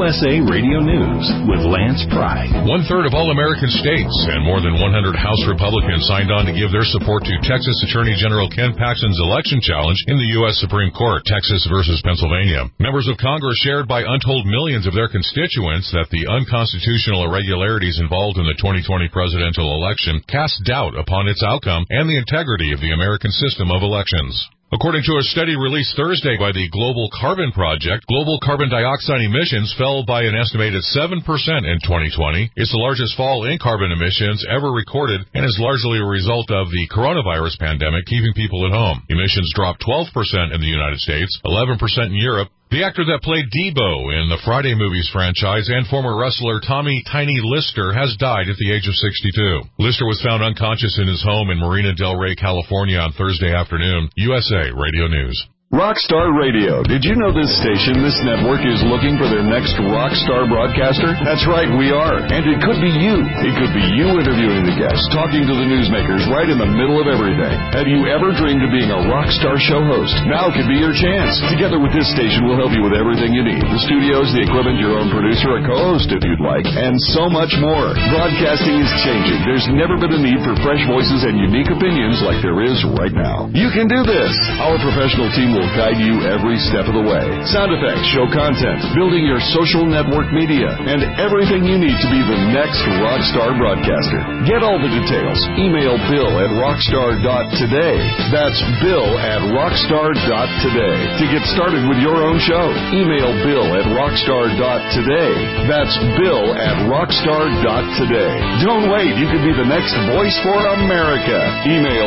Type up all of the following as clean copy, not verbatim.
USA Radio News with Lance Pry. 1/3 of all American states and more than 100 House Republicans signed on to give their support to Texas Attorney General Ken Paxton's election challenge in the U.S. Supreme Court, Texas versus Pennsylvania. Members of Congress shared by untold millions of their constituents that the unconstitutional irregularities involved in the 2020 presidential election cast doubt upon its outcome and the integrity of the American system of elections. According to a study released Thursday by the Global Carbon Project, global carbon dioxide emissions fell by an estimated 7% in 2020. It's the largest fall in carbon emissions ever recorded and is largely a result of the coronavirus pandemic keeping people at home. Emissions dropped 12% in the United States, 11% in Europe. The actor that played Debo in the Friday movies franchise and former wrestler Tommy Tiny Lister has died at the age of 62. Lister was found unconscious in his home in Marina del Rey, California on Thursday afternoon. USA Radio News. Rockstar Radio. Did you know this station, this network, is looking for their next rock star broadcaster? That's right, we are. And it could be you. It could be you interviewing the guests, talking to the newsmakers right in the middle of everything. Have you ever dreamed of being a rock star show host? Now could be your chance. Together with this station, we'll help you with everything you need. The studios, the equipment, your own producer, a co-host if you'd like, and so much more. Broadcasting is changing. There's never been a need for fresh voices and unique opinions like there is right now. You can do this. Our professional team will guide you every step of the way. Sound effects, show content, building your social network media, and everything you need to be the next rockstar broadcaster. Get all the details. Email bill@rockstar.today. That's bill@rockstar.today. To get started with your own show, email bill@rockstar.today. That's bill@rockstar.today. Don't wait. You could be the next voice for America. Email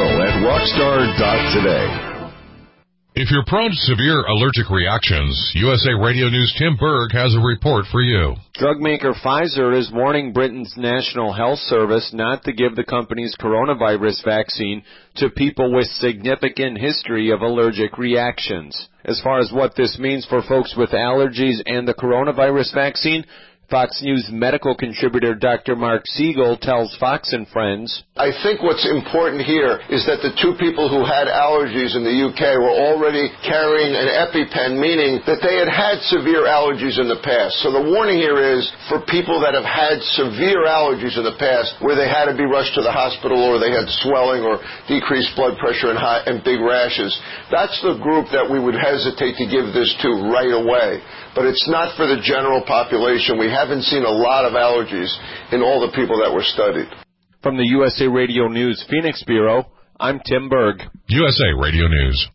bill@rockstar.today. If you're prone to severe allergic reactions, USA Radio News' Tim Berg has a report for you. Drug maker Pfizer is warning Britain's National Health Service not to give the company's coronavirus vaccine to people with significant history of allergic reactions. As far as what this means for folks with allergies and the coronavirus vaccine, Fox News medical contributor Dr. Mark Siegel tells Fox and Friends, I think what's important here is that the two people who had allergies in the UK were already carrying an EpiPen, meaning that they had had severe allergies in the past. So the warning here is for people that have had severe allergies in the past where they had to be rushed to the hospital or they had swelling or decreased blood pressure and big rashes. That's the group that we would hesitate to give this to right away. But it's not for the general population. We haven't seen a lot of allergies in all the people that were studied. From the USA Radio News Phoenix Bureau, I'm Tim Berg. USA Radio News.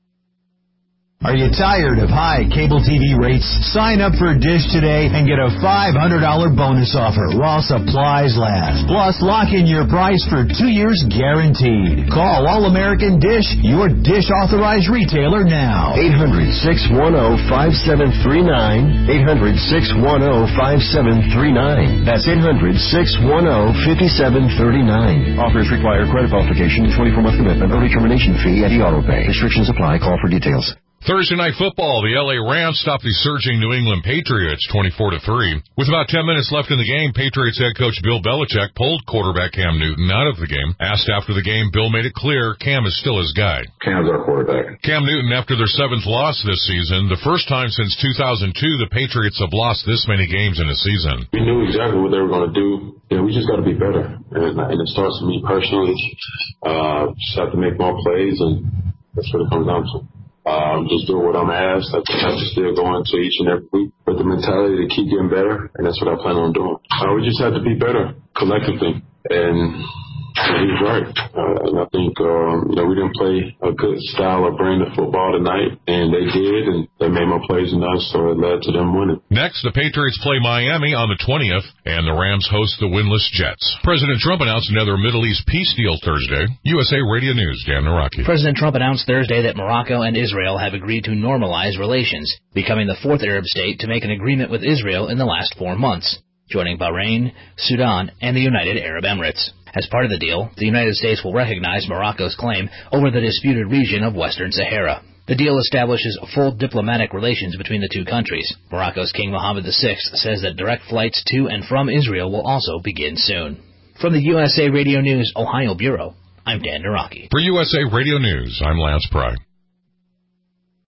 Are you tired of high cable TV rates? Sign up for Dish today and get a $500 bonus offer while supplies last. Plus, lock in your price for 2 years guaranteed. Call All-American Dish, your Dish authorized retailer now. 800-610-5739. 800-610-5739. That's 800-610-5739. Offers require credit qualification, 24-month commitment, early termination fee, and auto pay. Restrictions apply. Call for details. Thursday Night Football, the LA Rams stopped the surging New England Patriots 24-3. With about 10 minutes left in the game, Patriots head coach Bill Belichick pulled quarterback Cam Newton out of the game. Asked after the game, Bill made it clear Cam is still his guy. Cam's our quarterback. Cam Newton, after their 7th loss this season, the first time since 2002 the Patriots have lost this many games in a season. We knew exactly what they were going to do. We just got to be better. And it starts with me personally. Just have to make more plays, and that's what it comes down to. Just doing what I'm asked. I have to still go into each and every week with the mentality to keep getting better, and that's what I plan on doing. We just have to be better collectively, and he's right. And I think, we didn't play a good style of brand of football tonight, and they did, and they made more plays than us, so it led to them winning. Next, the Patriots play Miami on the 20th, and the Rams host the winless Jets. President Trump announced another Middle East peace deal Thursday. USA Radio News, Dan Naraki. President Trump announced Thursday that Morocco and Israel have agreed to normalize relations, becoming the 4th Arab state to make an agreement with Israel in the last 4 months, joining Bahrain, Sudan, and the United Arab Emirates. As part of the deal, the United States will recognize Morocco's claim over the disputed region of Western Sahara. The deal establishes full diplomatic relations between the two countries. Morocco's King Mohammed VI says that direct flights to and from Israel will also begin soon. From the USA Radio News Ohio Bureau, I'm Dan Naraki. For USA Radio News, I'm Lance Pry.